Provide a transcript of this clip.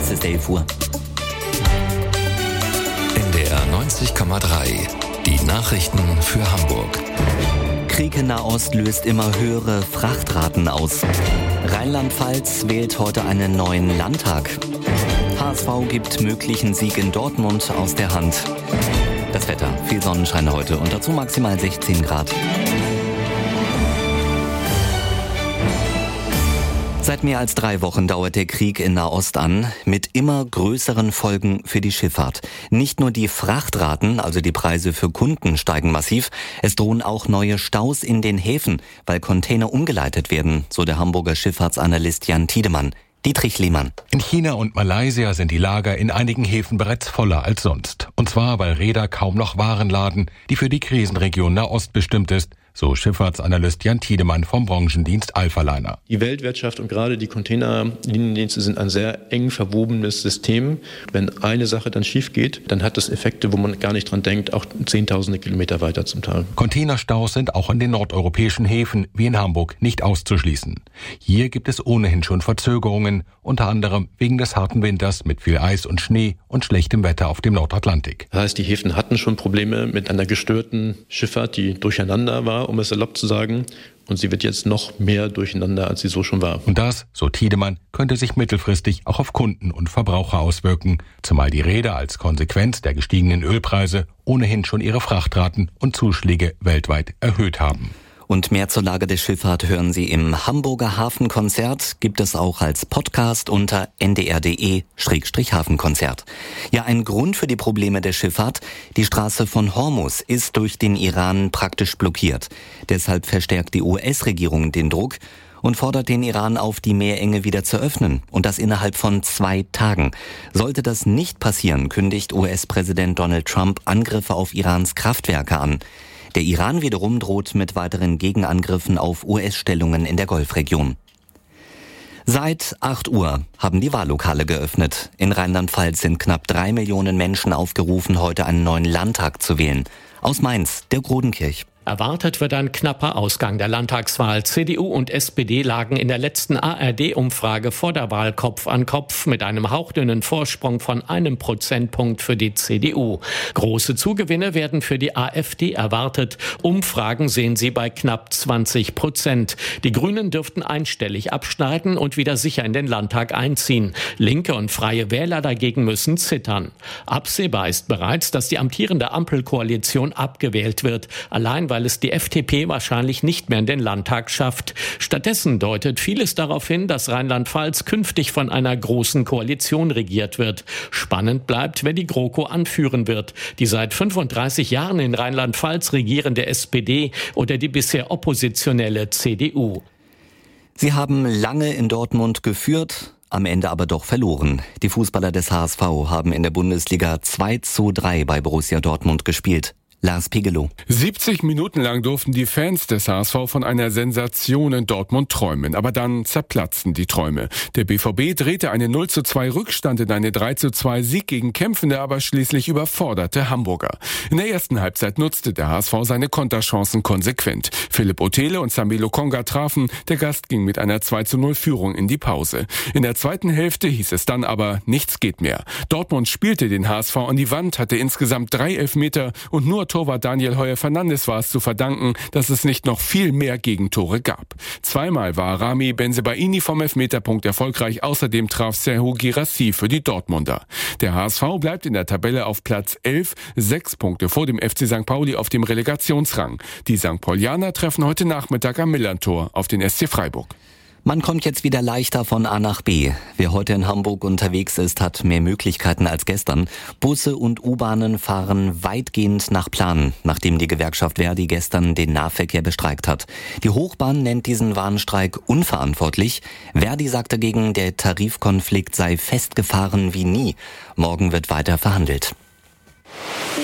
Jetzt ist 11 Uhr. NDR 90,3. Die Nachrichten für Hamburg. Krieg in Nahost löst immer höhere Frachtraten aus. Rheinland-Pfalz wählt heute einen neuen Landtag. HSV gibt möglichen Sieg in Dortmund aus der Hand. Das Wetter, viel Sonnenschein heute und dazu maximal 16 Grad. Seit mehr als 3 Wochen dauert der Krieg in Nahost an, mit immer größeren Folgen für die Schifffahrt. Nicht nur die Frachtraten, also die Preise für Kunden, steigen massiv, es drohen auch neue Staus in den Häfen, weil Container umgeleitet werden, so der Hamburger Schifffahrtsanalyst Jan Tiedemann. Dietrich Lehmann. In China und Malaysia sind die Lager in einigen Häfen bereits voller als sonst. Und zwar, weil Reeder kaum noch Waren laden, die für die Krisenregion Nahost bestimmt ist, so Schifffahrtsanalyst Jan Tiedemann vom Branchendienst Alphaliner. Die Weltwirtschaft und gerade die Containerliniendienste sind ein sehr eng verwobenes System. Wenn eine Sache dann schief geht, dann hat das Effekte, wo man gar nicht dran denkt, auch Zehntausende Kilometer weiter zum Teil. Containerstaus sind auch in den nordeuropäischen Häfen wie in Hamburg nicht auszuschließen. Hier gibt es ohnehin schon Verzögerungen, unter anderem wegen des harten Winters mit viel Eis und Schnee und schlechtem Wetter auf dem Nordatlantik. Das heißt, die Häfen hatten schon Probleme mit einer gestörten Schifffahrt, die durcheinander war, um es salopp zu sagen. Und sie wird jetzt noch mehr durcheinander, als sie so schon war. Und das, so Tiedemann, könnte sich mittelfristig auch auf Kunden und Verbraucher auswirken, zumal die Reeder als Konsequenz der gestiegenen Ölpreise ohnehin schon ihre Frachtraten und Zuschläge weltweit erhöht haben. Und mehr zur Lage der Schifffahrt hören Sie im Hamburger Hafenkonzert, gibt es auch als Podcast unter ndr.de/Hafenkonzert. Ja, ein Grund für die Probleme der Schifffahrt: die Straße von Hormuz ist durch den Iran praktisch blockiert. Deshalb verstärkt die US-Regierung den Druck und fordert den Iran auf, die Meerenge wieder zu öffnen. Und das innerhalb von 2 Tagen. Sollte das nicht passieren, kündigt US-Präsident Donald Trump Angriffe auf Irans Kraftwerke an. Der Iran wiederum droht mit weiteren Gegenangriffen auf US-Stellungen in der Golfregion. Seit 8 Uhr haben die Wahllokale geöffnet. In Rheinland-Pfalz sind knapp 3 Millionen Menschen aufgerufen, heute einen neuen Landtag zu wählen. Aus Mainz, der Grodenkirch. Erwartet wird ein knapper Ausgang der Landtagswahl. CDU und SPD lagen in der letzten ARD-Umfrage vor der Wahl Kopf an Kopf mit einem hauchdünnen Vorsprung von 1 Prozentpunkt für die CDU. Große Zugewinne werden für die AfD erwartet. Umfragen sehen sie bei knapp 20%. Die Grünen dürften einstellig abschneiden und wieder sicher in den Landtag einziehen. Linke und Freie Wähler dagegen müssen zittern. Absehbar ist bereits, dass die amtierende Ampelkoalition abgewählt wird. Allein weil es die FDP wahrscheinlich nicht mehr in den Landtag schafft. Stattdessen deutet vieles darauf hin, dass Rheinland-Pfalz künftig von einer großen Koalition regiert wird. Spannend bleibt, wer die GroKo anführen wird. Die seit 35 Jahren in Rheinland-Pfalz regierende SPD oder die bisher oppositionelle CDU. Sie haben lange in Dortmund geführt, am Ende aber doch verloren. Die Fußballer des HSV haben in der Bundesliga 2:3 bei Borussia Dortmund gespielt. Lars Pigelow. 70 Minuten lang durften die Fans des HSV von einer Sensation in Dortmund träumen. Aber dann zerplatzten die Träume. Der BVB drehte einen 0:2 Rückstand in eine 3:2 Sieg gegen kämpfende, aber schließlich überforderte Hamburger. In der ersten Halbzeit nutzte der HSV seine Konterchancen konsequent. Philipp Othele und Sambi Lokonga trafen. Der Gast ging mit einer 2:0 Führung in die Pause. In der zweiten Hälfte hieß es dann aber, nichts geht mehr. Dortmund spielte den HSV an die Wand, hatte insgesamt 3 Elfmeter und nur Torwart Daniel Heuer-Fernandes war es zu verdanken, dass es nicht noch viel mehr Gegentore gab. Zweimal war Rami Bensebaini vom Elfmeterpunkt erfolgreich, außerdem traf Serhou Guirassy für die Dortmunder. Der HSV bleibt in der Tabelle auf Platz 11, 6 Punkte vor dem FC St. Pauli auf dem Relegationsrang. Die St. Paulianer treffen heute Nachmittag am Millerntor auf den SC Freiburg. Man kommt jetzt wieder leichter von A nach B. Wer heute in Hamburg unterwegs ist, hat mehr Möglichkeiten als gestern. Busse und U-Bahnen fahren weitgehend nach Plan, nachdem die Gewerkschaft Verdi gestern den Nahverkehr bestreikt hat. Die Hochbahn nennt diesen Warnstreik unverantwortlich. Verdi sagt dagegen, der Tarifkonflikt sei festgefahren wie nie. Morgen wird weiter verhandelt.